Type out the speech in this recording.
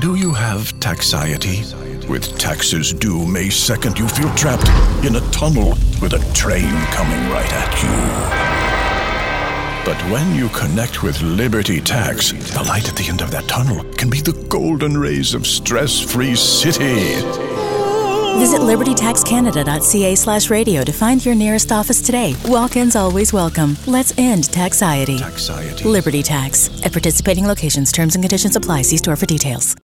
Do you have taxiety? With taxes due May 2nd, you feel trapped in a tunnel with a train coming right at you. But when you connect with Liberty Tax, the light at the end of that tunnel can be the golden rays of stress-free city. Visit libertytaxcanada.ca/radio to find your nearest office today. Walk-ins always welcome. Let's end taxiety. Liberty Tax. At participating locations, terms and conditions apply. See store for details.